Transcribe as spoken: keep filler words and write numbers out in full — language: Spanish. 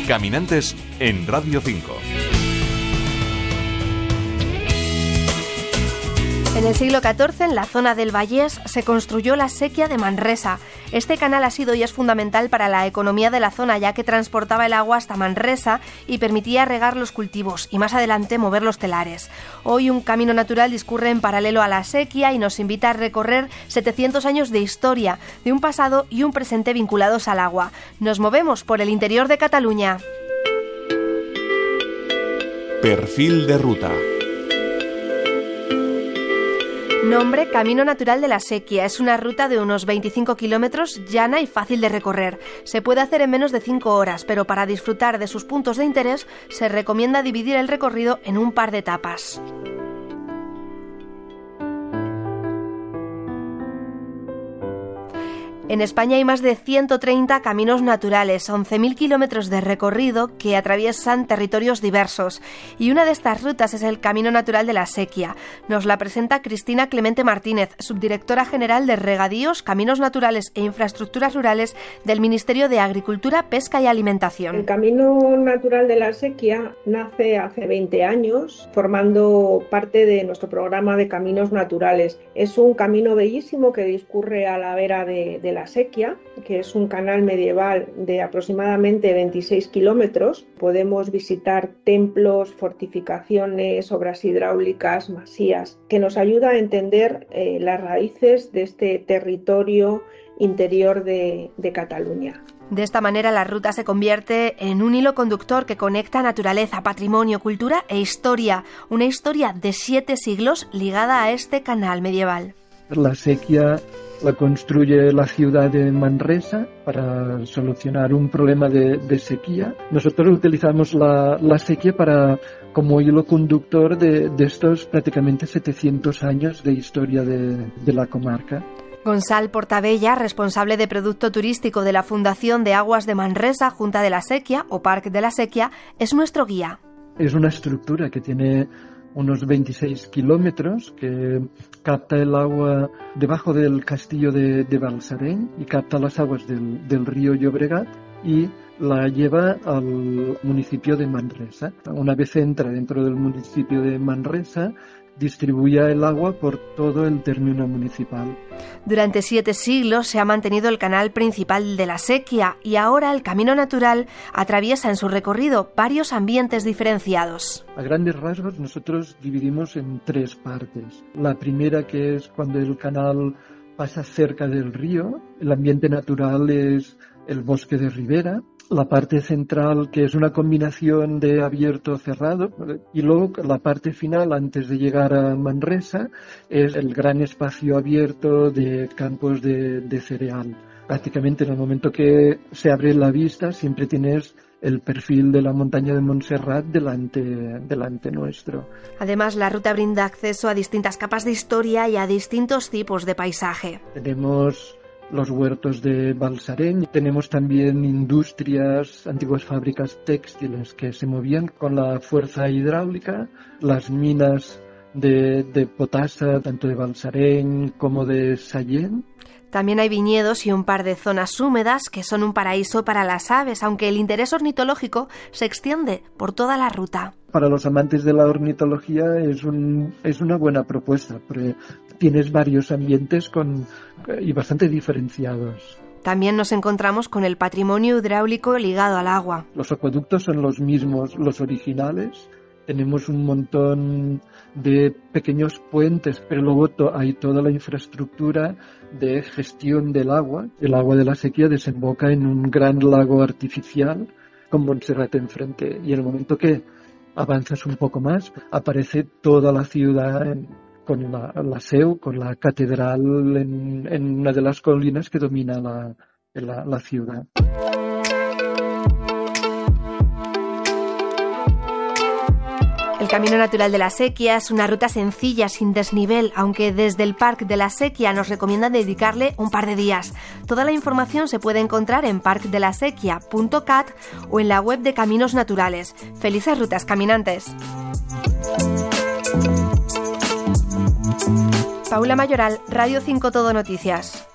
Caminantes en Radio cinco. En el siglo catorce, en la zona del Vallés, se construyó la Séquia de Manresa. Este canal ha sido y es fundamental para la economía de la zona, ya que transportaba el agua hasta Manresa y permitía regar los cultivos y más adelante mover los telares. Hoy un camino natural discurre en paralelo a la Séquia y nos invita a recorrer setecientos años de historia, de un pasado y un presente vinculados al agua. Nos movemos por el interior de Cataluña. Perfil de ruta. Nombre: Camino Natural de la Séquia. Es una ruta de unos veinticinco kilómetros, llana y fácil de recorrer. Se puede hacer en menos de cinco horas, pero para disfrutar de sus puntos de interés se recomienda dividir el recorrido en un par de etapas. En España hay más de ciento treinta caminos naturales, once mil kilómetros de recorrido que atraviesan territorios diversos. Y una de estas rutas es el Camino Natural de la Séquia. Nos la presenta Cristina Clemente Martínez, subdirectora general de Regadíos, Caminos Naturales e Infraestructuras Rurales del Ministerio de Agricultura, Pesca y Alimentación. El Camino Natural de la Séquia nace hace veinte años, formando parte de nuestro programa de Caminos Naturales. Es un camino bellísimo que discurre a la vera de, de la Séquia, que es un canal medieval de aproximadamente veintiséis kilómetros. Podemos visitar templos, fortificaciones, obras hidráulicas, masías, que nos ayuda a entender eh, las raíces de este territorio interior de, de Cataluña. De esta manera la ruta se convierte en un hilo conductor que conecta naturaleza, patrimonio, cultura e historia. Una historia de siete siglos ligada a este canal medieval. La Séquia la construye la ciudad de Manresa para solucionar un problema de, de sequía. Nosotros utilizamos la, la sequía para, como hilo conductor de, de estos prácticamente setecientos años de historia de, de la comarca. Gonzalo Portabella, responsable de producto turístico de la Fundación de Aguas de Manresa, Junta de la Séquia o Parc de la Séquia, es nuestro guía. Es una estructura que tiene unos veintiséis kilómetros, que capta el agua debajo del castillo de, de Balsareny y capta las aguas del, del río Llobregat y la lleva al municipio de Manresa. Una vez entra dentro del municipio de Manresa, distribuye el agua por todo el término municipal. Durante siete siglos se ha mantenido el canal principal de la Séquia y ahora el Camino Natural atraviesa en su recorrido varios ambientes diferenciados. A grandes rasgos nosotros dividimos en tres partes. La primera, que es cuando el canal pasa cerca del río. El ambiente natural es el bosque de ribera. La parte central, que es una combinación de abierto-cerrado, y luego la parte final, antes de llegar a Manresa, es el gran espacio abierto de campos de, de cereal. Prácticamente en el momento que se abre la vista siempre tienes el perfil de la montaña de Montserrat delante, delante nuestro. Además, la ruta brinda acceso a distintas capas de historia y a distintos tipos de paisaje. Tenemos los huertos de Balsareny, tenemos también industrias, antiguas fábricas textiles que se movían con la fuerza hidráulica, las minas de, de potasa, tanto de Balsareny como de Sallent. También hay viñedos y un par de zonas húmedas que son un paraíso para las aves, aunque el interés ornitológico se extiende por toda la ruta. Para los amantes de la ornitología es, un, es una buena propuesta, porque tienes varios ambientes con, y bastante diferenciados. También nos encontramos con el patrimonio hidráulico ligado al agua. Los acueductos son los mismos, los originales. Tenemos un montón de pequeños puentes, pero luego to- hay toda la infraestructura de gestión del agua. El agua de la Séquia desemboca en un gran lago artificial con Montserrat enfrente. Y en el momento que avanzas un poco más, aparece toda la ciudad en, con la, la Seu, con la catedral en, en una de las colinas que domina la, la, la ciudad. El Camino Natural de la Séquia es una ruta sencilla, sin desnivel, aunque desde el Parc de la Séquia nos recomiendan dedicarle un par de días. Toda la información se puede encontrar en parc de la séquia punto cat o en la web de Caminos Naturales. ¡Felices rutas, caminantes! Paula Mayoral, Radio cinco Todo Noticias.